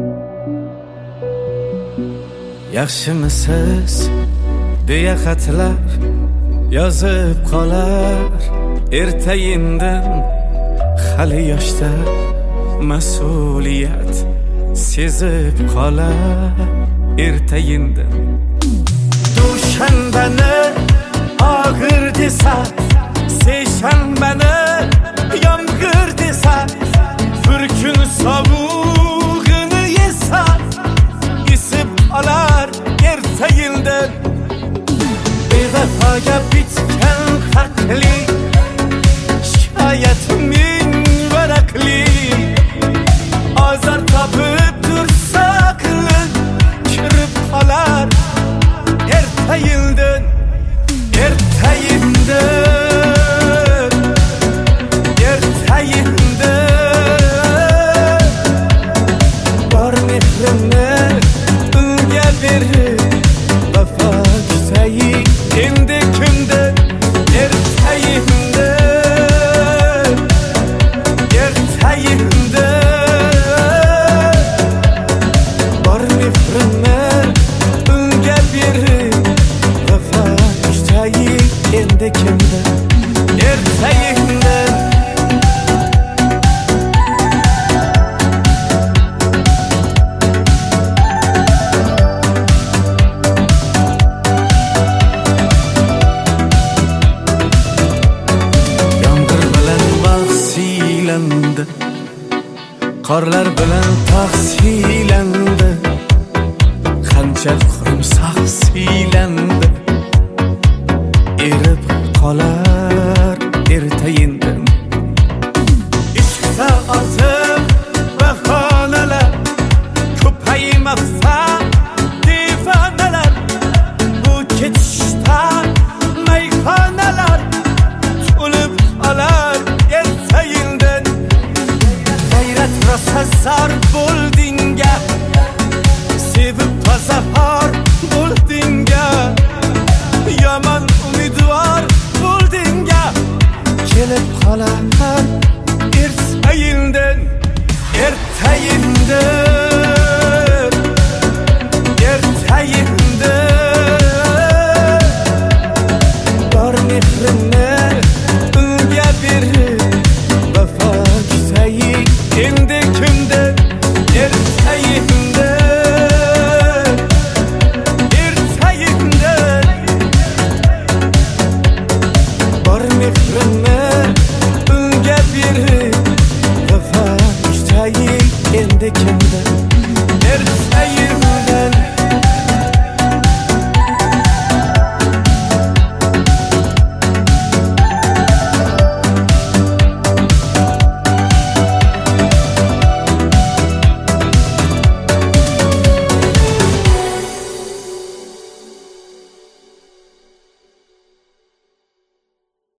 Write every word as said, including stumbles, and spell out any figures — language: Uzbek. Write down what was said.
Yaxshimisiz deya xatlar yozib qolar ertayindan hali yoshda mas'uliyat sezib qolar ertayindan dushanbani og'ir desa seshanbani yomg'ir desa bir kun sovug'ini yesa isib qolar ertayindan bevafoga bitgan xatli shikoyat ming varaqli ozor topib tursa aqlim kirib qolar ertayindan ertayindan ertayindan bor mehrimni unga berib vafo kutayi endi kimdan ertayindan ertayindan bor mehrimni unga berib vafo kutayi endi kimdan ertayindan qorlar bilan taqsilandi qancha